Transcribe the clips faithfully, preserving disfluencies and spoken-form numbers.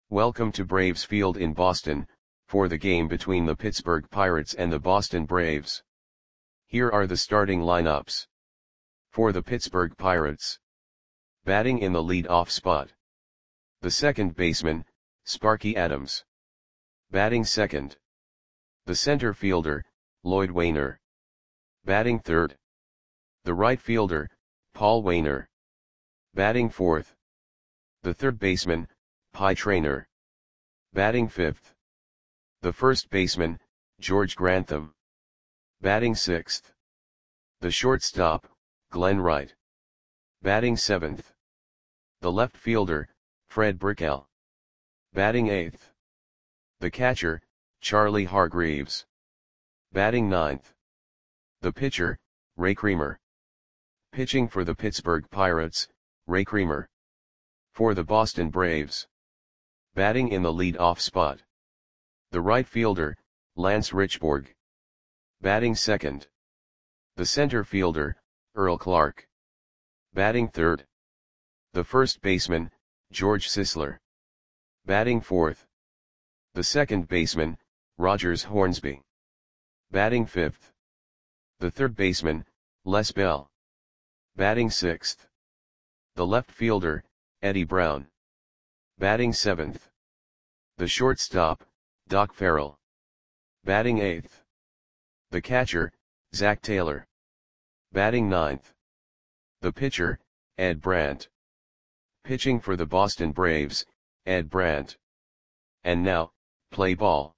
Welcome to Braves Field in Boston, for the game between the Pittsburgh Pirates and the Boston Braves. Here are the starting lineups. For the Pittsburgh Pirates. Batting in the lead-off spot. The second baseman, Sparky Adams. Batting second. The center fielder, Lloyd Waner. Batting third. The right fielder, Paul Waner. Batting fourth. The third baseman, Pie Traynor. Batting fifth. The first baseman, George Grantham. Batting sixth. The shortstop, Glenn Wright. Batting seventh. The left fielder, Fred Brickell. Batting eighth. The catcher, Charlie Hargreaves. Batting ninth. The pitcher, Ray Creamer. Pitching for the Pittsburgh Pirates, Ray Creamer. For the Boston Braves. Batting in the lead-off spot. The right fielder, Lance Richborg. Batting second. The center fielder, Earl Clark. Batting third. The first baseman, George Sisler. Batting fourth. The second baseman, Rogers Hornsby. Batting fifth. The third baseman, Les Bell. Batting sixth. The left fielder, Eddie Brown. Batting seventh. The shortstop, Doc Farrell. Batting eighth. The catcher, Zach Taylor. Batting ninth. The pitcher, Ed Brandt. Pitching for the Boston Braves, Ed Brandt. And now, play ball.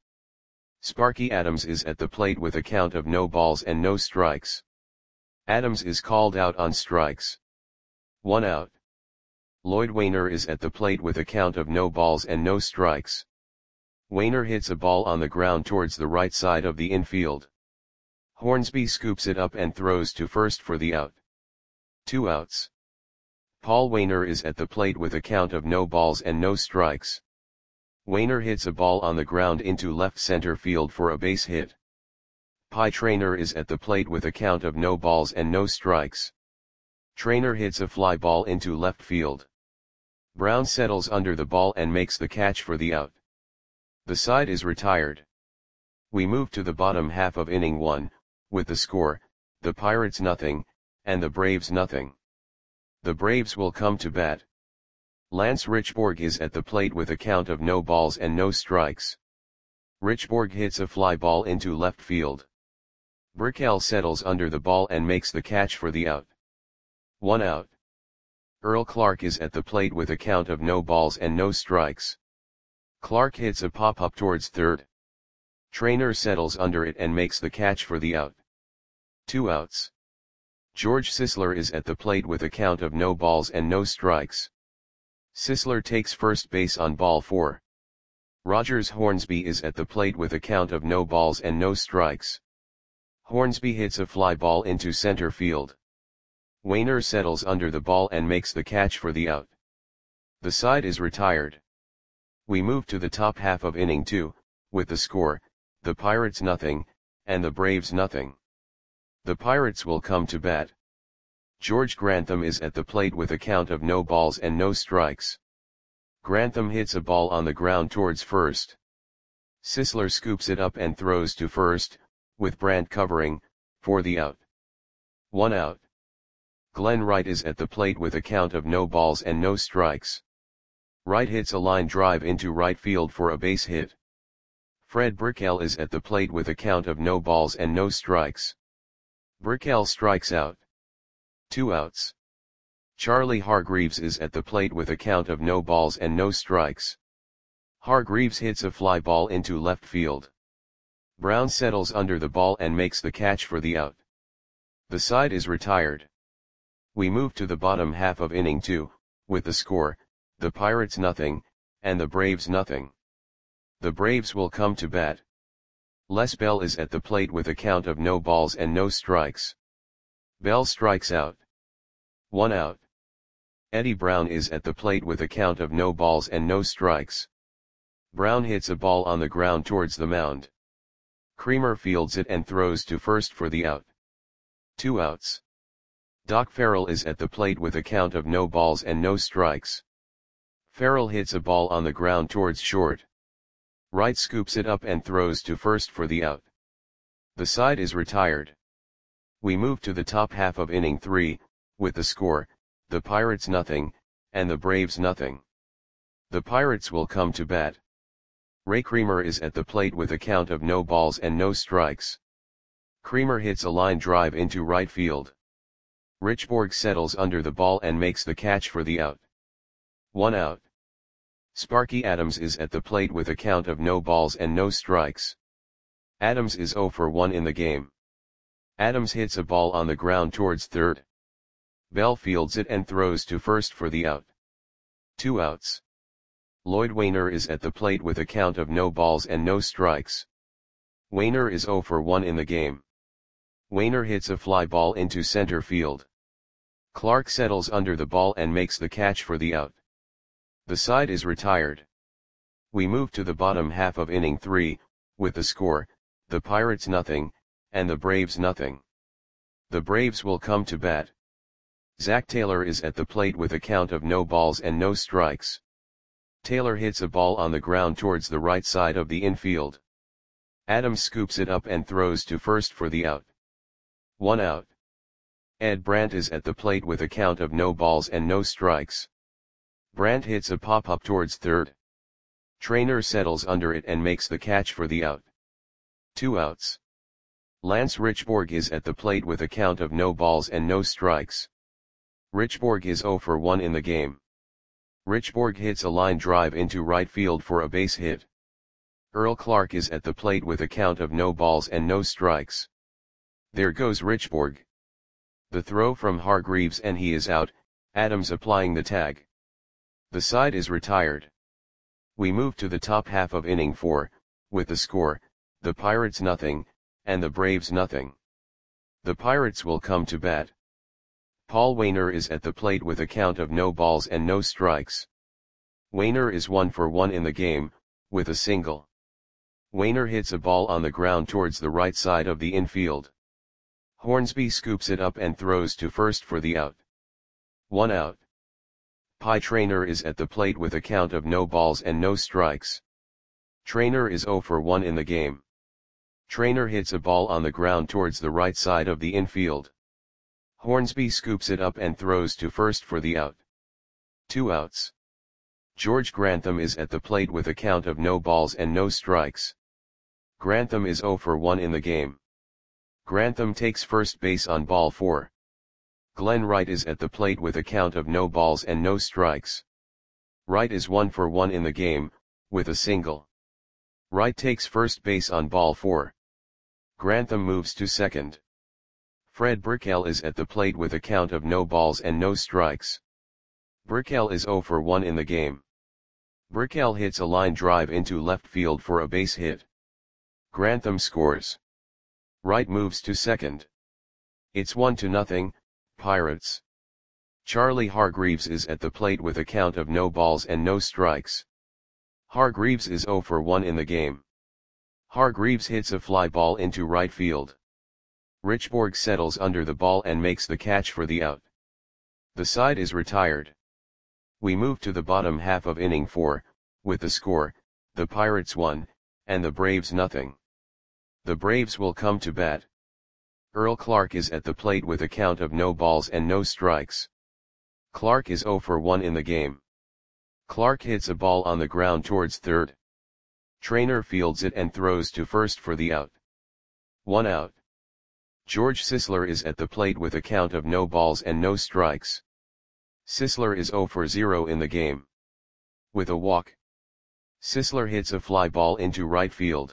Sparky Adams is at the plate with a count of no balls and no strikes. Adams is called out on strikes. One out. Lloyd Waner is at the plate with a count of no balls and no strikes. Waner hits a ball on the ground towards the right side of the infield. Hornsby scoops it up and throws to first for the out. Two outs. Paul Waner is at the plate with a count of no balls and no strikes. Waner hits a ball on the ground into left center field for a base hit. Pie Traynor is at the plate with a count of no balls and no strikes. Traynor hits a fly ball into left field. Brown settles under the ball and makes the catch for the out. The side is retired. We move to the bottom half of inning one, with the score, the Pirates nothing, and the Braves nothing. The Braves will come to bat. Lance Richborg is at the plate with a count of no balls and no strikes. Richborg hits a fly ball into left field. Brickell settles under the ball and makes the catch for the out. One out. Earl Clark is at the plate with a count of no balls and no strikes. Clark hits a pop-up towards third. Traynor settles under it and makes the catch for the out. Two outs. George Sisler is at the plate with a count of no balls and no strikes. Sisler takes first base on ball four. Rogers Hornsby is at the plate with a count of no balls and no strikes. Hornsby hits a fly ball into center field. Waner settles under the ball and makes the catch for the out. The side is retired. We move to the top half of inning two, with the score, the Pirates nothing, and the Braves nothing. The Pirates will come to bat. George Grantham is at the plate with a count of no balls and no strikes. Grantham hits a ball on the ground towards first. Sisler scoops it up and throws to first, with Brandt covering, for the out. One out. Glenn Wright is at the plate with a count of no balls and no strikes. Wright hits a line drive into right field for a base hit. Fred Brickell is at the plate with a count of no balls and no strikes. Brickell strikes out. Two outs. Charlie Hargreaves is at the plate with a count of no balls and no strikes. Hargreaves hits a fly ball into left field. Brown settles under the ball and makes the catch for the out. The side is retired. We move to the bottom half of inning two, with the score, the Pirates nothing, and the Braves nothing. The Braves will come to bat. Les Bell is at the plate with a count of no balls and no strikes. Bell strikes out. One out. Eddie Brown is at the plate with a count of no balls and no strikes. Brown hits a ball on the ground towards the mound. Creamer fields it and throws to first for the out. Two outs. Doc Farrell is at the plate with a count of no balls and no strikes. Farrell hits a ball on the ground towards short. Wright scoops it up and throws to first for the out. The side is retired. We move to the top half of inning three, with the score, the Pirates nothing, and the Braves nothing. The Pirates will come to bat. Ray Creamer is at the plate with a count of no balls and no strikes. Creamer hits a line drive into right field. Richborg settles under the ball and makes the catch for the out. One out. Sparky Adams is at the plate with a count of no balls and no strikes. Adams is oh for one in the game. Adams hits a ball on the ground towards third. Bell fields it and throws to first for the out. Two outs. Lloyd Wainer is at the plate with a count of no balls and no strikes. Wainer is oh for one in the game. Wainer hits a fly ball into center field. Clark settles under the ball and makes the catch for the out. The side is retired. We move to the bottom half of inning three, with the score, the Pirates nothing, and the Braves nothing. The Braves will come to bat. Zach Taylor is at the plate with a count of no balls and no strikes. Taylor hits a ball on the ground towards the right side of the infield. Adams scoops it up and throws to first for the out. One out. Ed Brandt is at the plate with a count of no balls and no strikes. Brandt hits a pop-up towards third. Trainer settles under it and makes the catch for the out. Two outs. Lance Richborg is at the plate with a count of no balls and no strikes. Richborg is oh for one in the game. Richborg hits a line drive into right field for a base hit. Earl Clark is at the plate with a count of no balls and no strikes. There goes Richborg. The throw from Hargreaves and he is out, Adams applying the tag. The side is retired. We move to the top half of inning four, with the score, the Pirates nothing, and the Braves nothing. The Pirates will come to bat. Paul Wainer is at the plate with a count of no balls and no strikes. Wainer is one for one in the game, with a single. Wainer hits a ball on the ground towards the right side of the infield. Hornsby scoops it up and throws to first for the out. One out. Pie Trainer is at the plate with a count of no balls and no strikes. Trainer is oh for one in the game. Trainer hits a ball on the ground towards the right side of the infield. Hornsby scoops it up and throws to first for the out. Two outs. George Grantham is at the plate with a count of no balls and no strikes. Grantham is oh for one in the game. Grantham takes first base on ball four. Glenn Wright is at the plate with a count of no balls and no strikes. Wright is one for one in the game, with a single. Wright takes first base on ball four. Grantham moves to second. Fred Burkell is at the plate with a count of no balls and no strikes. Burkell is oh for one in the game. Burkell hits a line drive into left field for a base hit. Grantham scores. Wright moves to second. It's one to nothing, Pirates. Charlie Hargreaves is at the plate with a count of no balls and no strikes. Hargreaves is oh for one in the game. Hargreaves hits a fly ball into right field. Richborg settles under the ball and makes the catch for the out. The side is retired. We move to the bottom half of inning four, with the score, the Pirates one, and the Braves nothing. The Braves will come to bat. Earl Clark is at the plate with a count of no balls and no strikes. Clark is oh for one in the game. Clark hits a ball on the ground towards third. Trainer fields it and throws to first for the out. One out. George Sisler is at the plate with a count of no balls and no strikes. Sisler is oh for zero in the game. With a walk. Sisler hits a fly ball into right field.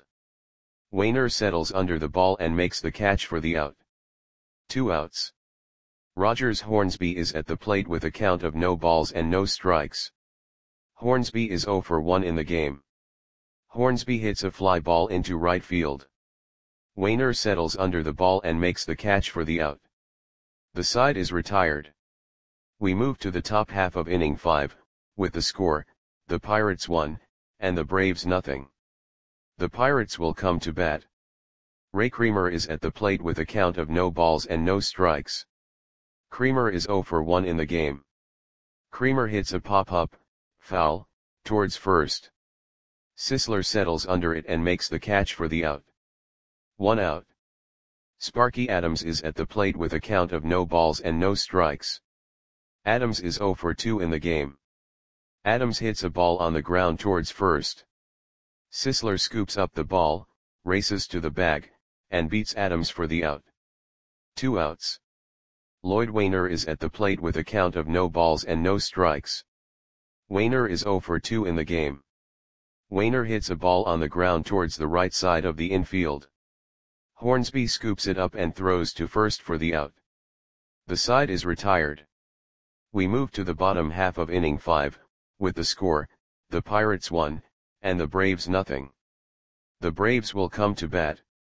Wainer settles under the ball and makes the catch for the out. Two outs. Rogers Hornsby is at the plate with a count of no balls and no strikes. Hornsby is oh for one in the game. Hornsby hits a fly ball into right field. Wainer settles under the ball and makes the catch for the out. The side is retired. We move to the top half of inning five, with the score, the Pirates one, and the Braves nothing. The Pirates will come to bat. Ray Creamer is at the plate with a count of no balls and no strikes. Creamer is oh for one in the game. Creamer hits a pop-up, foul, towards first. Sisler settles under it and makes the catch for the out. One out. Sparky Adams is at the plate with a count of no balls and no strikes. Adams is zero for two in the game. Adams hits a ball on the ground towards first. Sisler scoops up the ball, races to the bag, and beats Adams for the out. Two outs. Lloyd Wainer is at the plate with a count of no balls and no strikes. Wainer is zero for two in the game. Wainer hits a ball on the ground towards the right side of the infield. Hornsby scoops it up and throws to first for the out. The side is retired. We move to the bottom half of inning five, with the score, the Pirates one, and the Braves nothing. The Braves will come to bat.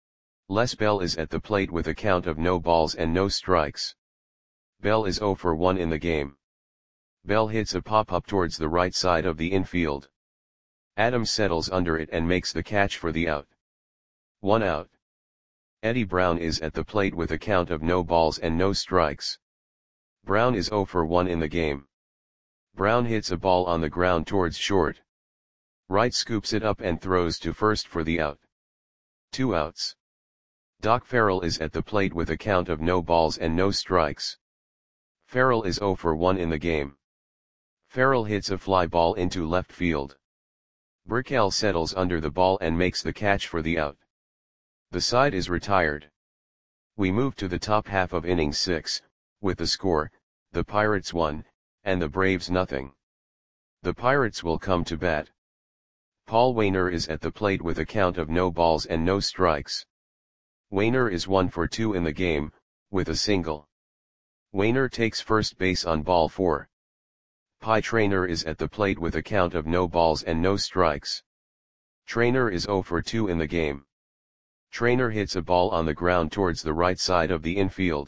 Les Bell is at the plate with a count of no balls and no strikes. Bell is zero for one in the game. Bell hits a pop-up towards the right side of the infield. Adams settles under it and makes the catch for the out. One out. Eddie Brown is at the plate with a count of no balls and no strikes. Brown is zero for one in the game. Brown hits a ball on the ground towards short. Wright scoops it up and throws to first for the out. Two outs. Doc Farrell is at the plate with a count of no balls and no strikes. Farrell is zero for one in the game. Farrell hits a fly ball into left field. Burkell settles under the ball and makes the catch for the out. The side is retired. We move to the top half of inning six, with the score, the Pirates one, and the Braves nothing. The Pirates will come to bat. Paul Wainer is at the plate with a count of no balls and no strikes. Wainer is one for two in the game, with a single. Wainer takes first base on ball four. Pie Traynor is at the plate with a count of no balls and no strikes. Traynor is zero for two in the game. Traynor hits a ball on the ground towards the right side of the infield.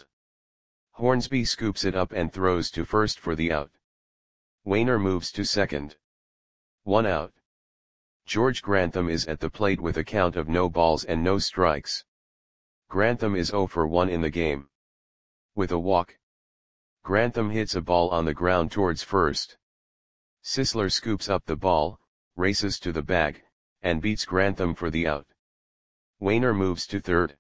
Hornsby scoops it up and throws to first for the out. Wainer moves to second. One out. George Grantham is at the plate with a count of no balls and no strikes. Grantham is zero for one in the game. With a walk. Grantham hits a ball on the ground towards first. Sisler scoops up the ball, races to the bag, and beats Grantham for the out. Wainer moves to third.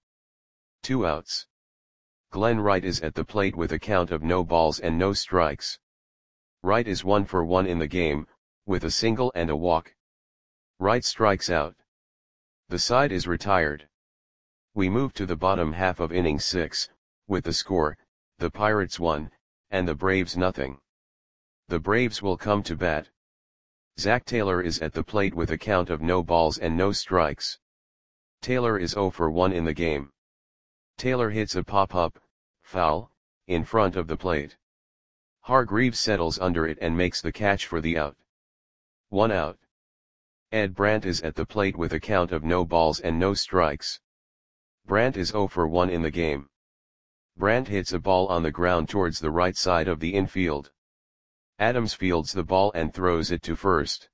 Two outs. Glenn Wright is at the plate with a count of no balls and no strikes. Wright is one for one in the game, with a single and a walk. Wright strikes out. The side is retired. We move to the bottom half of inning six, with the score, the Pirates one, and the Braves nothing. The Braves will come to bat. Zach Taylor is at the plate with a count of no balls and no strikes. Taylor is zero for one in the game. Taylor hits a pop-up, foul, in front of the plate. Hargreaves settles under it and makes the catch for the out. One out. Ed Brandt is at the plate with a count of no balls and no strikes. Brandt is zero for one in the game. Brandt hits a ball on the ground towards the right side of the infield. Adams fields the ball and throws it to first.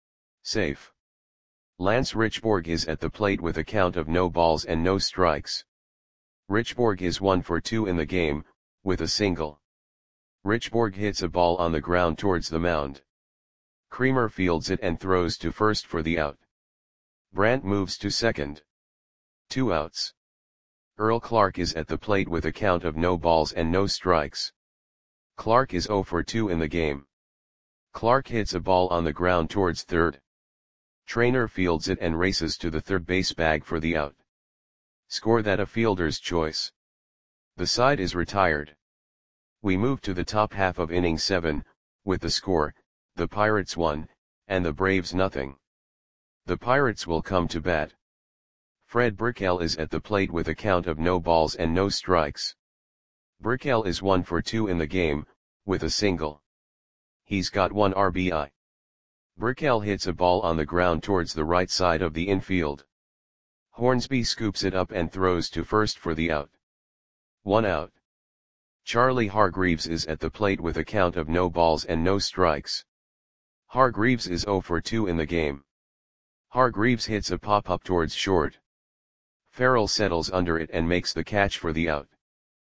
Safe. Lance Richborg is at the plate with a count of no balls and no strikes. Richborg is one for two in the game, with a single. Richborg hits a ball on the ground towards the mound. Creamer fields it and throws to first for the out. Brandt moves to second. Two outs. Earl Clark is at the plate with a count of no balls and no strikes. Clark is zero for two in the game. Clark hits a ball on the ground towards third. Traynor fields it and races to the third base bag for the out. Score that a fielder's choice. The side is retired. We move to the top half of inning seven, with the score, the Pirates one, and the Braves nothing. The Pirates will come to bat. Fred Burkell is at the plate with a count of no balls and no strikes. Burkell is one for two in the game, with a single. He's got one R B I. Burkell hits a ball on the ground towards the right side of the infield. Hornsby scoops it up and throws to first for the out. One out. Charlie Hargreaves is at the plate with a count of no balls and no strikes. Hargreaves is zero for two in the game. Hargreaves hits a pop-up towards short. Farrell settles under it and makes the catch for the out.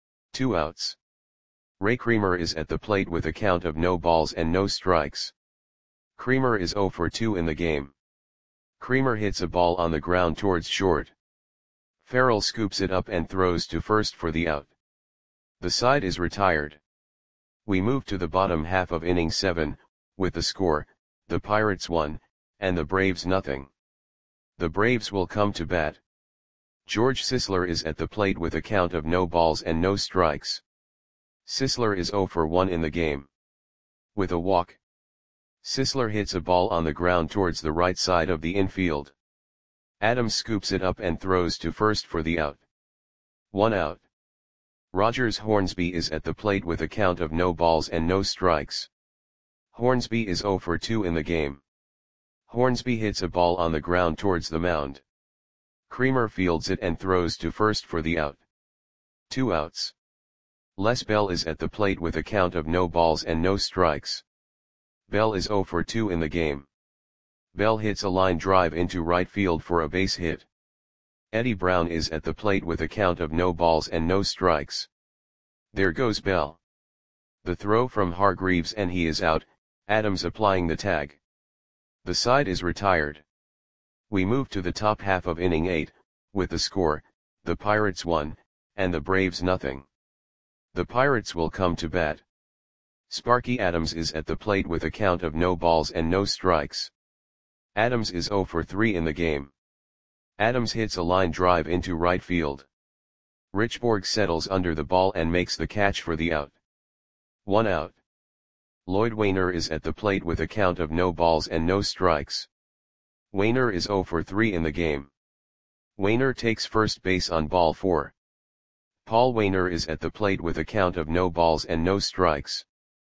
Two outs. Ray Creamer is at the plate with a count of no balls and no strikes. Creamer is zero for two in the game. Creamer hits a ball on the ground towards short. Farrell scoops it up and throws to first for the out. The side is retired. We move to the bottom half of inning seven, with the score, the Pirates one, and the Braves nothing. The Braves will come to bat. George Sisler is at the plate with a count of no balls and no strikes. Sisler is zero for one in the game. With a walk, Sisler hits a ball on the ground towards the right side of the infield. Adams scoops it up and throws to first for the out. One out. Rogers Hornsby is at the plate with a count of no balls and no strikes. Hornsby is zero for two in the game. Hornsby hits a ball on the ground towards the mound. Creamer fields it and throws to first for the out. Two outs. Les Bell is at the plate with a count of no balls and no strikes. Bell is zero for two in the game. Bell hits a line drive into right field for a base hit. Eddie Brown is at the plate with a count of no balls and no strikes. There goes Bell. The throw from Hargreaves and he is out, Adams applying the tag. The side is retired. We move to the top half of inning eight, with the score, the Pirates one, and the Braves nothing. The Pirates will come to bat. Sparky Adams is at the plate with a count of no balls and no strikes. Adams is zero for three in the game. Adams hits a line drive into right field. Richborg settles under the ball and makes the catch for the out. One out. Lloyd Wainer is at the plate with a count of no balls and no strikes. Wainer is zero for three in the game. Wainer takes first base on ball four. Paul Wainer is at the plate with a count of no balls and no strikes.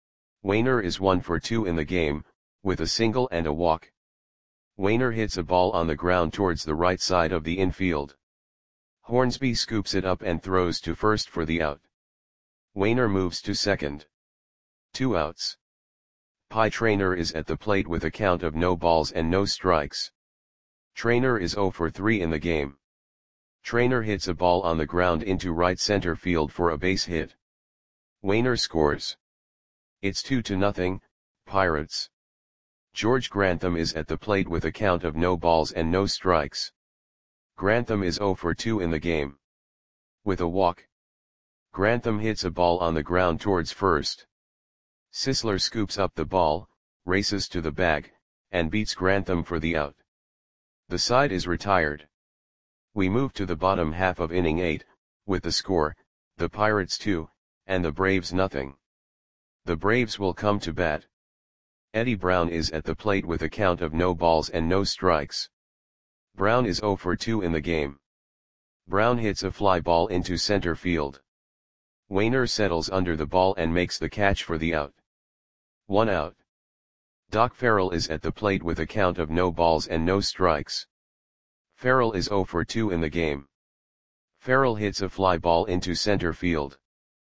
Wainer is one for two in the game, with a single and a walk. Wainer hits a ball on the ground towards the right side of the infield. Hornsby scoops it up and throws to first for the out. Wainer moves to second. Two outs. Pie Traynor is at the plate with a count of no balls and no strikes. Traynor is zero for three in the game. Traynor hits a ball on the ground into right center field for a base hit. Wainer scores. It's two to nothing, Pirates. George Grantham is at the plate with a count of no balls and no strikes. Grantham is zero for two in the game. With a walk, Grantham hits a ball on the ground towards first. Sisler scoops up the ball, races to the bag, and beats Grantham for the out. The side is retired. We move to the bottom half of inning eight, with the score, the Pirates two, and the Braves nothing. The Braves will come to bat. Eddie Brown is at the plate with a count of no balls and no strikes. Brown is zero for two in the game. Brown hits a fly ball into center field. Wainer settles under the ball and makes the catch for the out. One out. Doc Farrell is at the plate with a count of no balls and no strikes. Farrell is zero for two in the game. Farrell hits a fly ball into center field.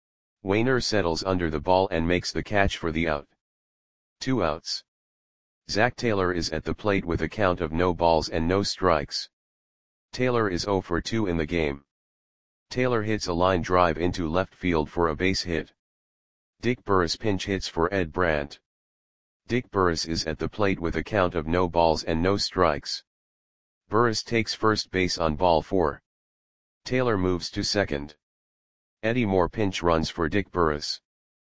Wainer settles under the ball and makes the catch for the out. Two outs. Zach Taylor is at the plate with a count of no balls and no strikes. Taylor is zero for two in the game. Taylor hits a line drive into left field for a base hit. Dick Burris pinch hits for Ed Brandt. Dick Burris is at the plate with a count of no balls and no strikes. Burris takes first base on ball four. Taylor moves to second. Eddie Moore pinch runs for Dick Burris.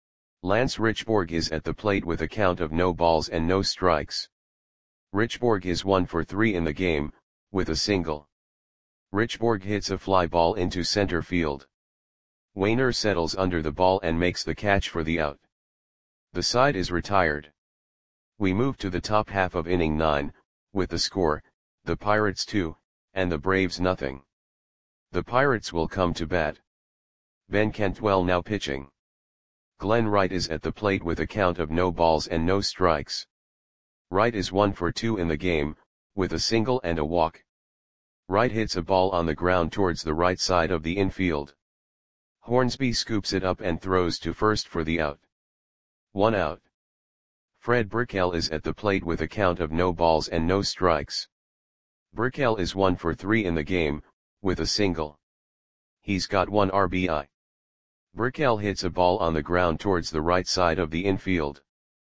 Lance Richborg is at the plate with a count of no balls and no strikes. Richborg is one for three in the game, with a single. Richborg hits a fly ball into center field. Wainer settles under the ball and makes the catch for the out. The side is retired. We move to the top half of inning nine, with the score, the Pirates two, and the Braves nothing. The Pirates will come to bat. Ben Cantwell now pitching. Glenn Wright is at the plate with a count of no balls and no strikes. Wright is one for two in the game, with a single and a walk. Wright hits a ball on the ground towards the right side of the infield. Hornsby scoops it up and throws to first for the out. One out. Fred Burkell is at the plate with a count of no balls and no strikes. Burkell is one for three in the game, with a single. He's got one R B I. Burkell hits a ball on the ground towards the right side of the infield.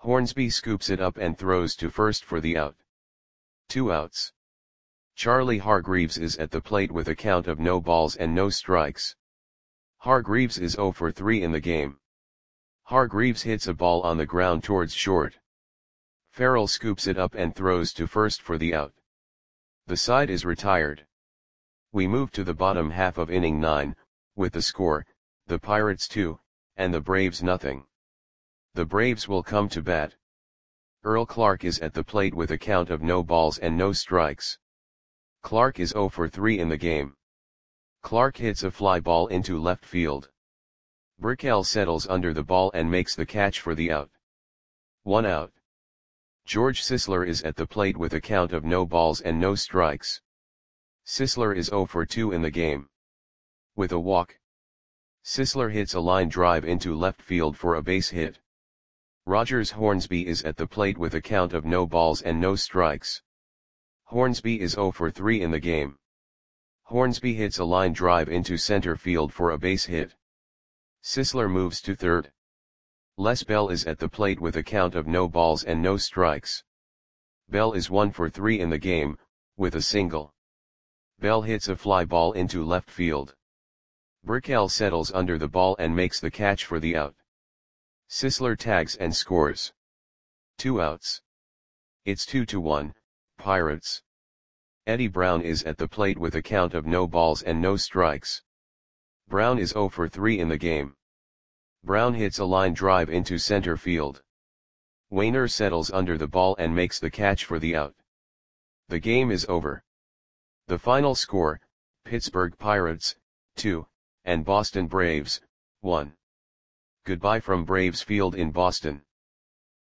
Hornsby scoops it up and throws to first for the out. Two outs. Charlie Hargreaves is at the plate with a count of no balls and no strikes. Hargreaves is oh for three in the game. Hargreaves hits a ball on the ground towards short. Farrell scoops it up and throws to first for the out. The side is retired. We move to the bottom half of inning nine, with the score, the Pirates two, and the Braves nothing. The Braves will come to bat. Earl Clark is at the plate with a count of no balls and no strikes. Clark is oh for three in the game. Clark hits a fly ball into left field. Brickell settles under the ball and makes the catch for the out. One out. George Sisler is at the plate with a count of no balls and no strikes. Sisler is oh for two in the game. With a walk. Sisler hits a line drive into left field for a base hit. Rogers Hornsby is at the plate with a count of no balls and no strikes. Hornsby is oh for three in the game. Hornsby hits a line drive into center field for a base hit. Sisler moves to third. Les Bell is at the plate with a count of no balls and no strikes. Bell is one for three in the game, with a single. Bell hits a fly ball into left field. Brickell settles under the ball and makes the catch for the out. Sisler tags and scores. Two outs. It's two to one, Pirates. Eddie Brown is at the plate with a count of no balls and no strikes. Brown is oh for three in the game. Brown hits a line drive into center field. Wainer settles under the ball and makes the catch for the out. The game is over. The final score, Pittsburgh Pirates, two, and Boston Braves, one. Goodbye from Braves Field in Boston.